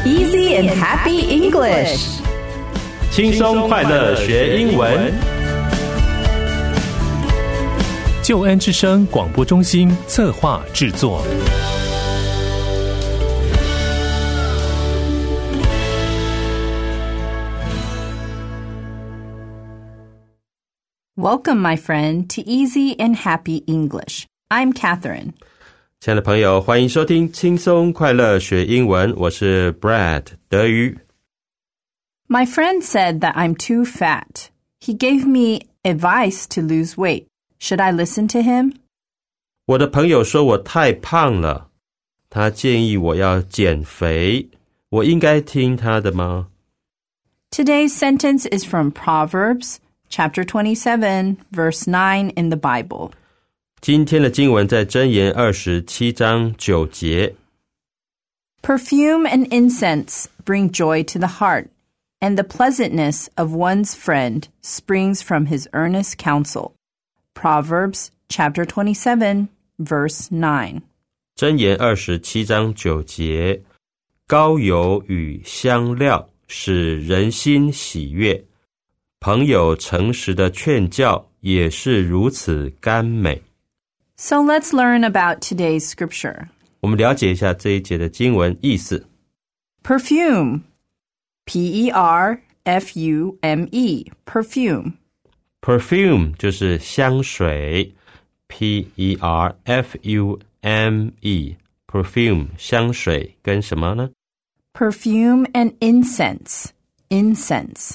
Easy and happy English. 轻松快乐学英文。 救恩之声广播中心策划制作。 Welcome, my friend, to Easy and Happy English. I'm Catherine. 亲爱的朋友，欢迎收听轻松快乐学英文，我是 Brad 德语。 My friend said that I'm too fat. He gave me advice to lose weight. Should I listen to him? 我的朋友说我太胖了，他建议我要减肥，我应该听他的吗？ Today's sentence is from Proverbs, chapter 27, verse 9 in the Bible. 今天的经文在箴言27章9节。 Perfume and incense bring joy to the heart, and the pleasantness of one's friend springs from his earnest counsel. Proverbs, chapter 27, verse 9. 箴言27章9节，膏油与香料使人心喜悦，朋友诚实的劝教也是如此甘美。 So let's learn about today's scripture. 我们了解一下这一节的经文意思。 Perfume, P-E-R-F-U-M-E, perfume. Perfume 就是香水 P-E-R-F-U-M-E, perfume 香水跟什么呢？ Perfume and incense, incense,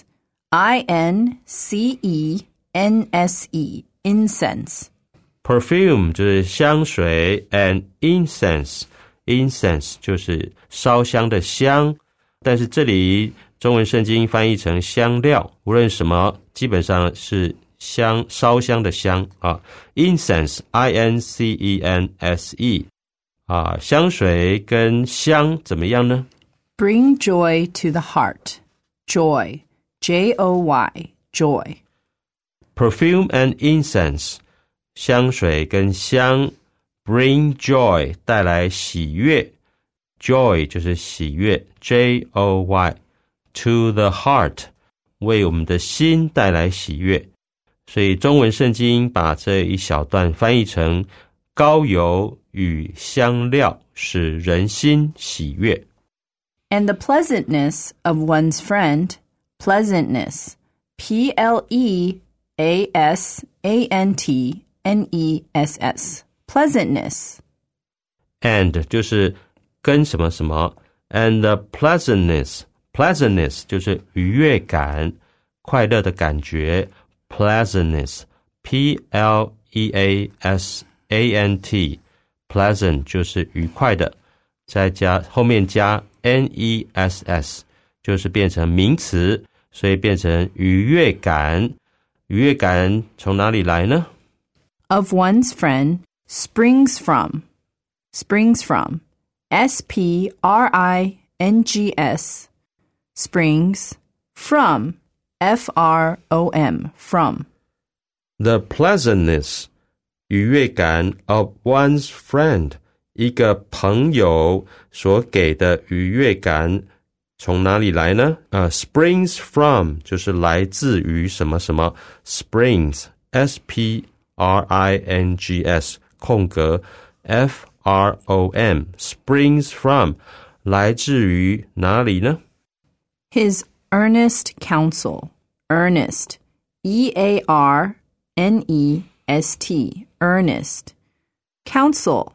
I-N-C-E-N-S-E, incense. Perfume 就是香水 and incense, incense 就是烧香的香，但是这里中文圣经翻译成香料，无论什么基本上是香，烧香的香啊。Incense, I-N-C-E-N-S-E 啊，香水跟香怎么样呢？ Bring joy to the heart. Joy, J-O-Y, joy. Perfume and incense 香水跟香 bring joy 带来喜悦 joy 就是喜悦 J-O-Y to the heart 为我们的心带来喜悦，所以中文圣经把这一小段翻译成膏油与香料使人心喜悦。 And the pleasantness of one's friend, pleasantness, P-L-E-A-S-A-N-T-N-E-S-S, pleasantness. And 就是跟什么什么 and the pleasantness, pleasantness 就是愉悦感，快乐的感觉 pleasantness, P-L-E-A-S-A-N-T, pleasant 就是愉快的，再加后面加 N-E-S-S 就是变成名詞，所以变成愉悦感。愉悦感从哪里来呢？ Of one's friend, springs from, S-P-R-I-N-G-S, springs, from, F-R-O-M, from. The pleasantness 愉悦感 of one's friend 一个朋友所给的愉悦感从哪里来呢？springs from 就是来自于什么什么 springs S-P-R-I-N-G-S 空格 F-R-O-M springs from 来自于哪里呢？ His earnest counsel, earnest, E-A-R-N-E-S-T, earnest. Counsel,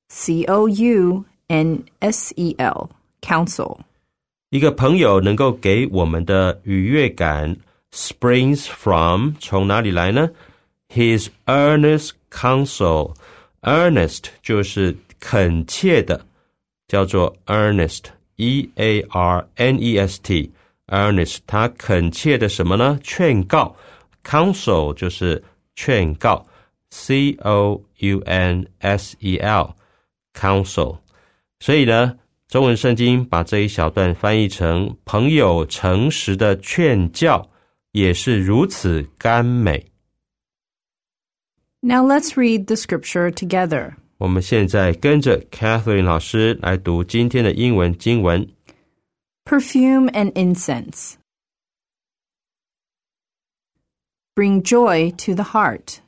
C-O-U-N-S-E-L, counsel. 一个朋友能够给我们的愉悦感 springs from 从哪里来呢？ His earnest counsel. Earnest 就是恳切的，叫做 earnest, E-A-R-N-E-S-T, earnest 他恳切的什么呢？劝告。Counsel 就是劝告 C-O-U-N-S-E-L, counsel. 所以呢中文圣经把这一小段翻译成朋友诚实的劝教也是如此甘美。 Now let's read the scripture together. 我们现在跟着 Catherine 老师来读今天的英文经文。 Perfume and incense bring joy to the heart,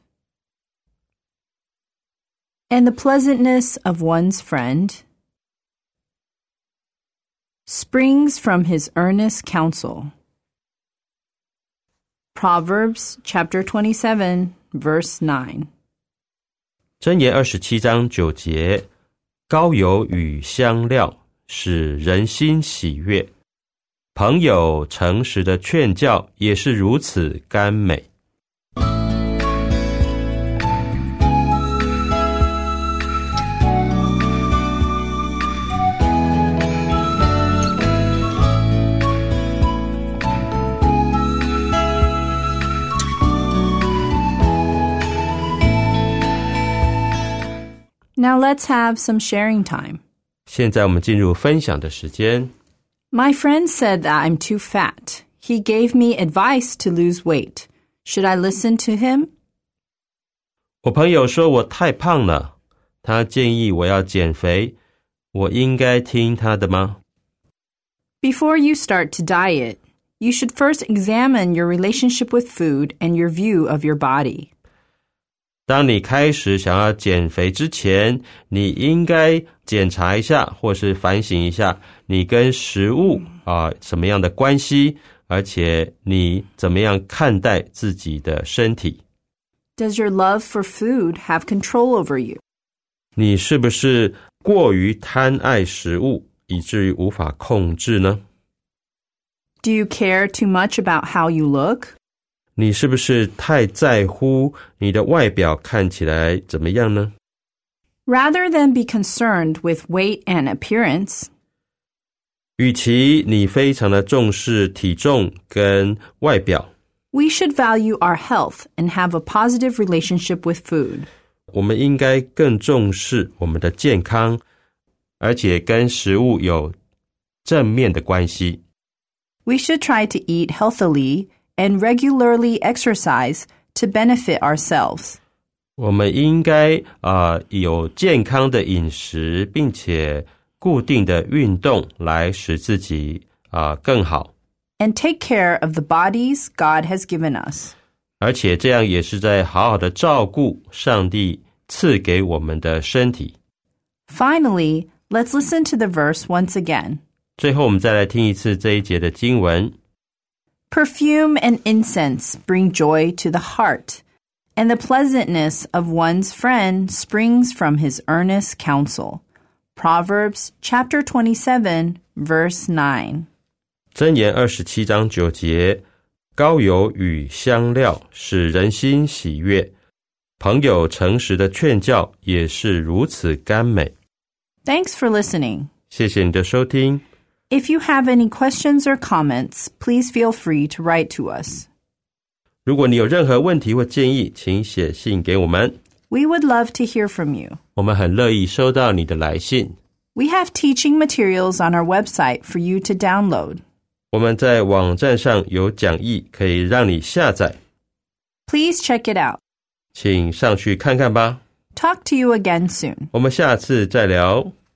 and the pleasantness of one's friend springs from his earnest counsel. Proverbs chapter 27, verse 9. 箴言27章9节，膏油与香料使人心喜悦，朋友诚实的劝教也是如此甘美。 Now let's have some sharing time. 现在我们进入分享的时间。 My friend said that I'm too fat. He gave me advice to lose weight. Should I listen to him? 我朋友说我太胖了，他建议我要减肥，我应该听他的吗？ Before you start to diet, you should first examine your relationship with food and your view of your body. 当你开始想要减肥之前，你应该检查一下或是反省一下你跟食物什么样的关系，而且你怎么样看待自己的身体。 Does your love for food have control over you? 你是不是过于贪爱食物，以至于无法控制呢？ Do you care too much about how you look? 你是不是太在乎你的外表看起来怎么样呢？ Rather than be concerned with weight and appearance, 与其你非常的重视体重跟外表， we should value our health and have a positive relationship with food. 我们应该更重视我们的健康，而且跟食物有正面的关系。 We should try to eat healthily and regularly exercise to benefit ourselves. 我们应该有健康的饮食，并且固定的运动来使自己更好。 And take care of the bodies God has given us. 而且这样也是在好好的照顾上帝赐给我们的身体。 Finally, let's listen to the verse once again. 最后我们再来听一次这一节的经文。 Perfume and incense bring joy to the heart, and the pleasantness of one's friend springs from his earnest counsel. Proverbs chapter 27, verse 9. 箴言27章9节，膏油与香料使人心喜悦，朋友诚实的劝教也是如此甘美。 Thanks for listening. 谢谢你的收听。 If you have any questions or comments, please feel free to write to us. 如果你有任何问题或建议，请写信给我们。 We would love to hear from you. 我们很乐意收到你的来信。 We have teaching materials on our website for you to download. 我们在网站上有讲义可以让你下载， Please check it out. 请上去看看吧。 Talk to you again soon. 我们下次再聊。